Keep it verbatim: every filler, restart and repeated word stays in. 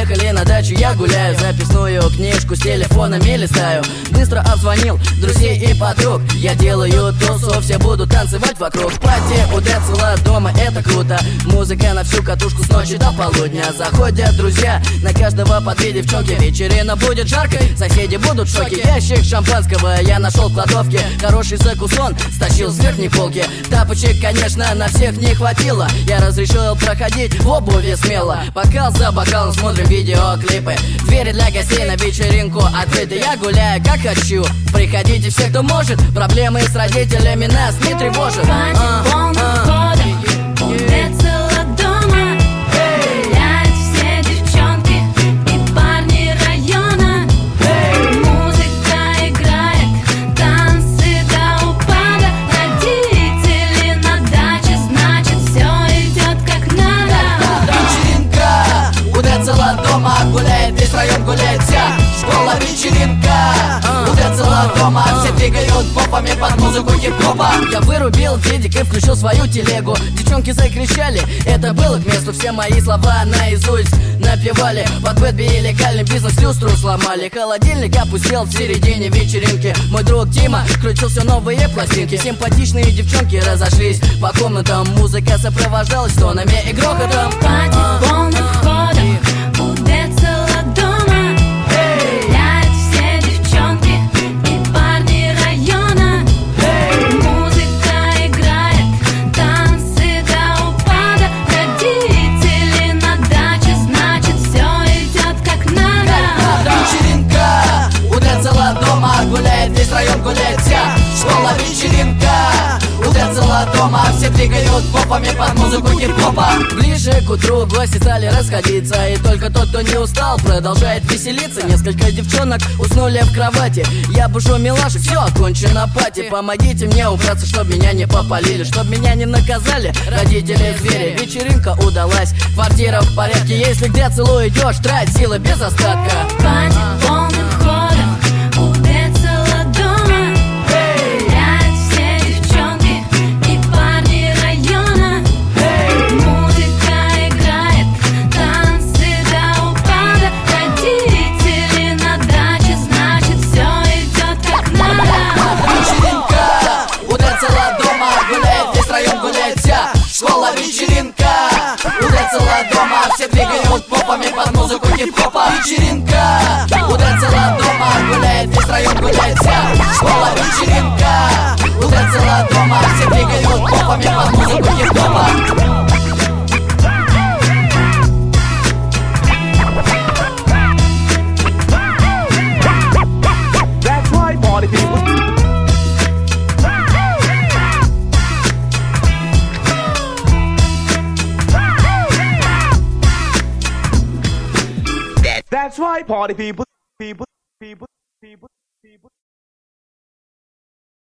Приехали на дачу, я гуляю, записную книжку с телефонами листаю. Быстро обзвонил друзей и подруг, я делаю тусу, все будут танцевать вокруг. Пати у Децела дома, это круто. Музыка на всю катушку с ночи до полудня. Заходят друзья, на каждого по две девчонки. Вечерина будет жаркой, соседи будут в шоке. Ящик шампанского я нашел в кладовке. Хороший закусон стащил с верхней полки. Тапочек, конечно, на всех не хватило. Я разрешил проходить в обуви смело. Бокал за бокалом смотрим видеоклипы. Двери для гостей на вечеринку открыты. Я гуляю как хочу, приходите все, кто может. Проблемы с родителями нас не тревожат. Пати полным ходом у Децела дома. Гуляют все девчонки и парни района. Музыка играет, танцы до упада. Родители на даче, значит все идет как надо. Вечеринка у Децела дома, гуляет весь район, гуляет вся школа. Вечеринка у Децела дома, все двигают попами под музыку хип-хопа. Я вырубил дедик и включил свою телегу. Девчонки закричали, это было к месту. Все мои слова наизусть напевали. Под бэт били легальный бизнес, люстру сломали. Холодильник опустел в середине вечеринки. Мой друг Дима крутил все новые пластинки. Симпатичные девчонки разошлись по комнатам. Музыка сопровождалась тонами и грохотом. Пати полным ходом у Децела дома. Гуляют все девчонки и парни района. Музыка играет, танцы до упада. Родители на даче, значит все идет как надо. Вечеринка у Децела дома, гуляет весь район, гуляет вся школа. Вечеринка у Децела дома, все двигают попами под музыку хип-хопа. Ближе к утру гости стали расходиться, и только тот, кто не устал, продолжает веселиться. Несколько девчонок уснули в кровати. Я бушу милашек, все окончено пати. Помогите мне убраться, чтоб меня не попалили, чтоб меня не наказали родители звери. Вечеринка удалась, квартира в порядке. Если к Децелу идешь, трать силы без остатка. Пати полным ходом у Децела дома. Гуляют все девчонки и парни района. Музыка играет, танцы до упада. Родители на даче, значит все идет как надо. Вечеринка у Децела дома, гуляет весь район, гуляет вся школа. Вечеринка у Децела дома, все двигают попами под музыку хип-хопа. Вечеринка у Децела дома, гуляет весь район, гуляет вся школа. Вечеринка у Децела дома, все двигают попами под музыку хип-хопа. That's right, party people. That's right, party people. People, people, people, people.